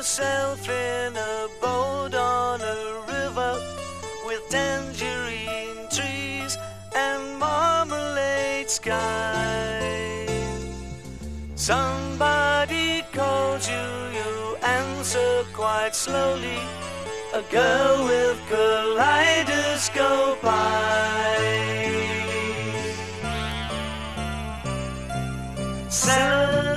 yourself in a boat on a river with tangerine trees and marmalade skies. Somebody calls you, you answer quite slowly. A girl with kaleidoscope eyes.